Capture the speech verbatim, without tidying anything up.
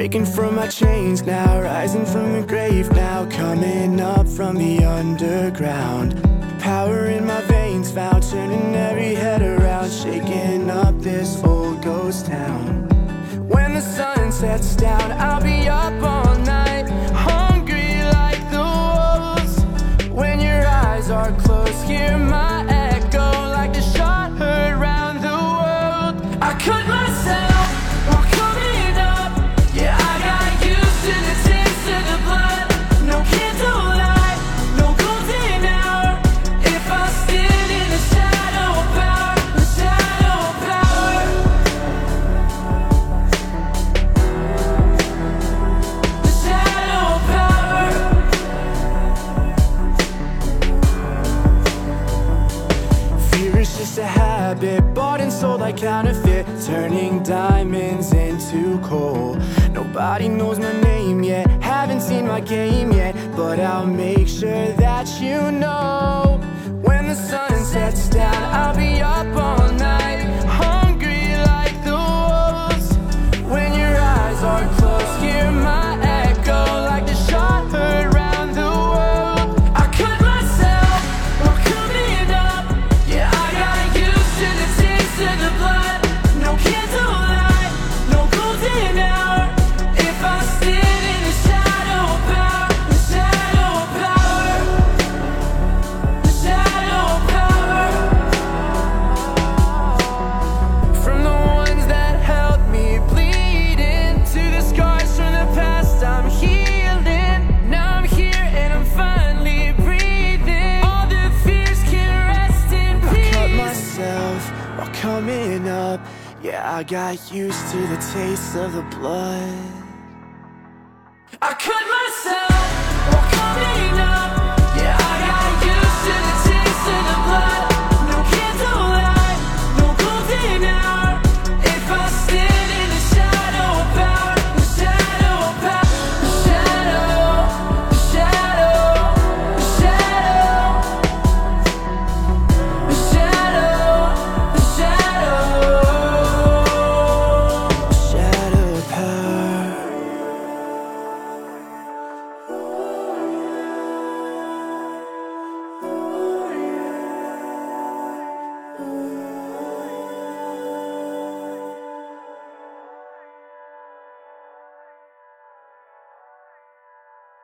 Breaking from my chains now, rising from the grave now, coming up from the underground. Power in my veins found, turning every head around, shaking up this old ghost town. When the sun sets down, I'll be up all night, hungry like the wolves. When your eyes are closed, hear my echo like the shot heard round the world. I cut myself while coming up. Yeah, I got used to the taste of the blood. No candlelight, no golden hour. If I stand in the shadow of power, the shadow of power, the shadow of power. Fear is just a habit, bought and sold like counterfeit, turning diamonds into coal. Nobody knows my name yet, haven't seen my game yet, but I'll make sure that you know. When the sun sets down, I'll be up all night, hungry like the wolves. When your eyes are closed, hear my echo like the shot heard round the world. I cut myself while coming up. Yeah, I got used to the taste of the blood. No candlelight, no golden hour. If I stand in the shadow of power, the shadow of power, the shadow of power. From the ones that held me bleeding to the scars from the past, I'm healing. Now I'm here and I'm finally breathing. All the fears can rest in peace. I cut myself while coming up. Yeah, I got used to the taste of the blood. I cut myself while coming up.